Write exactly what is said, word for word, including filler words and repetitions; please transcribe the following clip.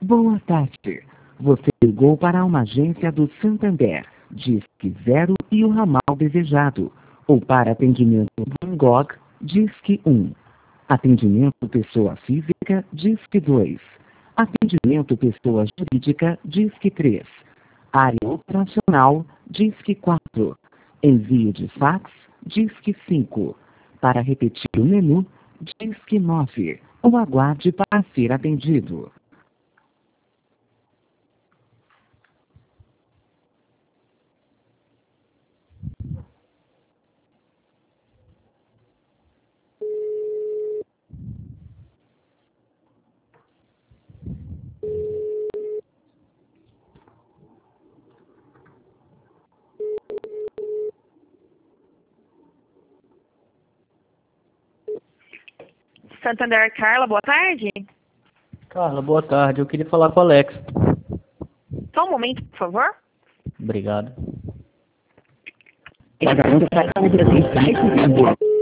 Boa tarde. Você ligou para uma agência do Santander, Disque Zero e o ramal desejado. Ou para atendimento Van Gogh, Disque um. Atendimento pessoa física, Disque dois. Atendimento pessoa jurídica, Disque três. Área operacional, Disque quatro. Envio de fax, Disque cinco. Para repetir o menu, Disque nove. Ou aguarde para ser atendido. Santander, Carla, boa tarde. Carla, boa tarde. Eu queria falar com o Alex. Só um momento, por favor. Obrigado. Pagamento para